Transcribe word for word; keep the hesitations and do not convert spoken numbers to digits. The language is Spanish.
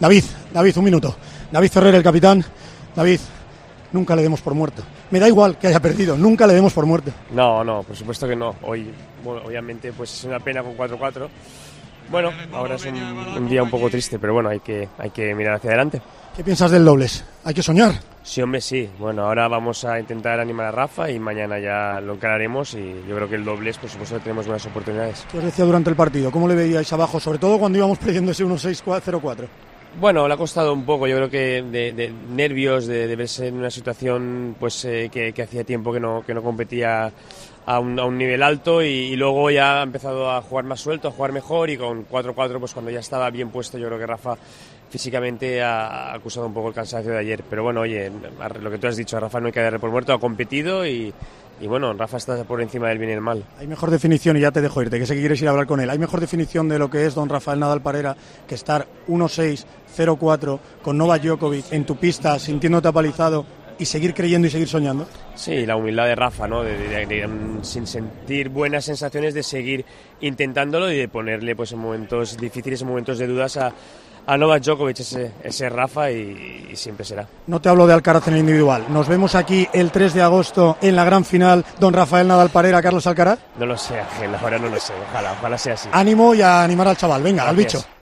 David, David, un minuto. David Ferrer, el capitán. David, nunca le demos por muerto. Me da igual que haya perdido, nunca le demos por muerto. No, no, por supuesto que no. Hoy, bueno, obviamente, pues es una pena con cuatro cuatro. Bueno, ahora es un, un día un poco triste, pero bueno, hay que, hay que mirar hacia adelante. ¿Qué piensas del dobles? ¿Hay que soñar? Sí, hombre, sí. Bueno, ahora vamos a intentar animar a Rafa y mañana ya lo encararemos y yo creo que el dobles, por supuesto, tenemos buenas oportunidades. ¿Qué os decía durante el partido? ¿Cómo le veíais abajo? Sobre todo cuando íbamos perdiendo ese uno seis cero cuatro. Bueno, le ha costado un poco, yo creo que de, de nervios, de, de verse en una situación pues eh, que, que hacía tiempo que no, que no competía a un, a un nivel alto y, y luego ya ha empezado a jugar más suelto, a jugar mejor y con cuatro cuatro pues cuando ya estaba bien puesto yo creo que Rafa físicamente ha acusado un poco el cansancio de ayer. Pero bueno, oye, lo que tú has dicho, a Rafa no hay que darle por muerto, ha competido y, y bueno, Rafa está por encima del bien y el mal. Hay mejor definición, y ya te dejo irte, que sé que quieres ir a hablar con él, hay mejor definición de lo que es don Rafael Nadal Parera que estar uno seis cero cuatro con Novak Djokovic en tu pista, sintiéndote apalizado y seguir creyendo y seguir soñando. Sí, la humildad de Rafa, ¿no? De, de, de, de, sin sentir buenas sensaciones, de seguir intentándolo y de ponerle pues en momentos difíciles, en momentos de dudas a, a Novak Djokovic, ese, ese Rafa y, y siempre será. No te hablo de Alcaraz en el individual. Nos vemos aquí el tres de agosto en la gran final, don Rafael Nadal Parera, Carlos Alcaraz. No lo sé, Ángel, ahora no lo sé, ojalá, ojalá sea así. Ánimo y a animar al chaval, venga, gracias. Al bicho.